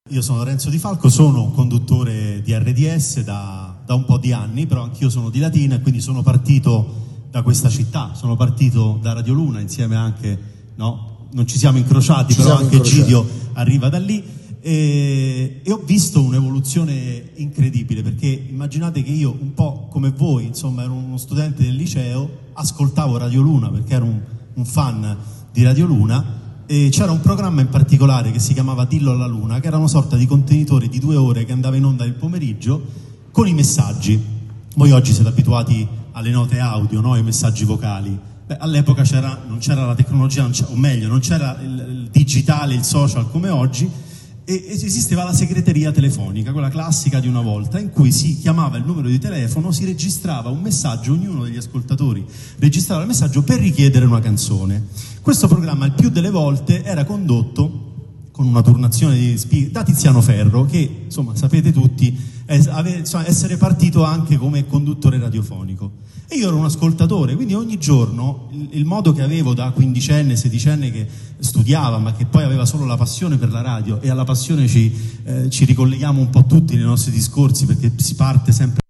Io sono Lorenzo Di Falco, sono conduttore di RDS da un po' di anni, però anch'io sono di Latina e quindi sono partito da questa città, sono partito da Radio Luna insieme anche, no? Non ci siamo incrociati, però anche Gidio arriva da lì e ho visto un'evoluzione incredibile, perché immaginate che io, un po' come voi, insomma, ero uno studente del liceo, ascoltavo Radio Luna perché ero un fan di Radio Luna. E c'era un programma in particolare che si chiamava Dillo alla Luna, che era una sorta di contenitore di 2 ore che andava in onda nel pomeriggio con i messaggi. Voi oggi siete abituati alle note audio, no? Ai messaggi vocali. All'epoca non c'era la tecnologia, o meglio, non c'era il digitale, il social come oggi, e esisteva la segreteria telefonica, quella classica di una volta, in cui si chiamava il numero di telefono, si registrava un messaggio, ognuno degli ascoltatori registrava il messaggio per richiedere una canzone. Questo programma il più delle volte era condotto con una turnazione da Tiziano Ferro, che insomma sapete tutti essere partito anche come conduttore radiofonico. E io ero un ascoltatore, quindi ogni giorno il modo che avevo da quindicenne, sedicenne che studiava, ma che poi aveva solo la passione per la radio, e alla passione ci ricolleghiamo un po' tutti nei nostri discorsi, perché si parte sempre